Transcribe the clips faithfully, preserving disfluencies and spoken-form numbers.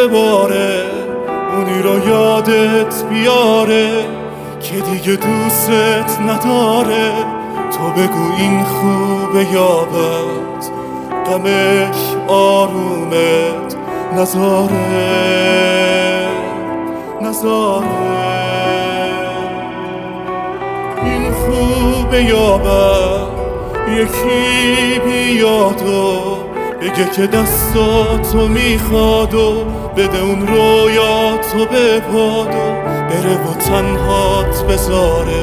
بباره، اونی رو یادت بیاره که دیگه دوست نداره. تو بگو این خوبه یا بد، غمش آرومت نذاره نذاره. این خوبه یا بد، یکی بیاد و بگه که دستاتو میخواد و بده اون رویاتو به باد و بره و تنهات بذاره،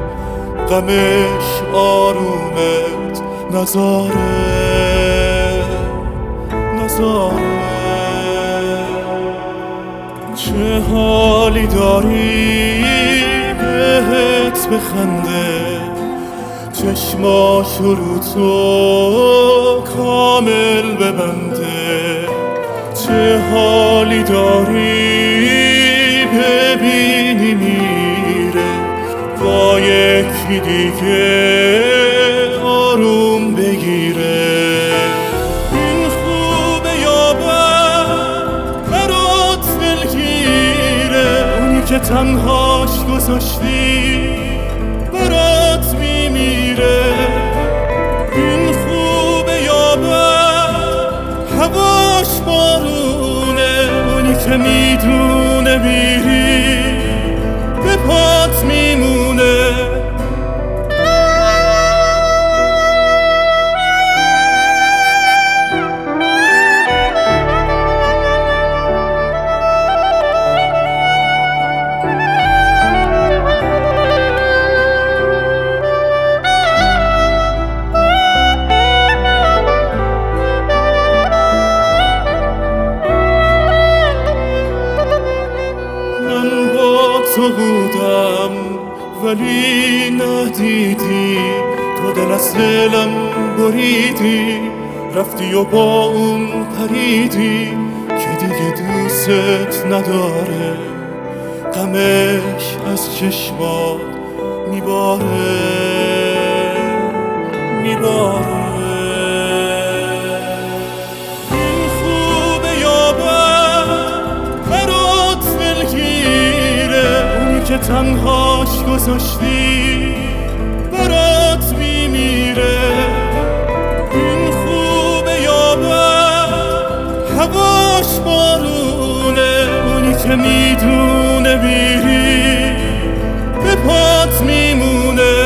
غمش آرومت نذاره نذاره. چه حالی داری بهت بخنده، چشماش رو تو کامل ببنده. چه حالی داری ببینی میره با یکی دیگه آروم بگیره. این خوبه یا بد برات دلگیره، اونی که تنهاش گذاشتی برات میمیره. این خوبه یا بد هواش بارونه، اونی که میدونه میری به پات میمونه. تو بودم ولی ندیدی، تو دل از دلم بریدی، رفتی و با اون پریدی که دیگه دوست نداره. غمش از چشمات میباره میباره. این خوبه یا بد برات دلگیره، که تنهاش گذاشتی برات میمیره. این خوبه یا بد هواش بارونه، اونی که میدونه میری به پات میمونه.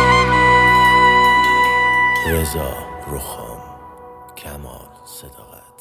رضا رخام، کمال صداقت.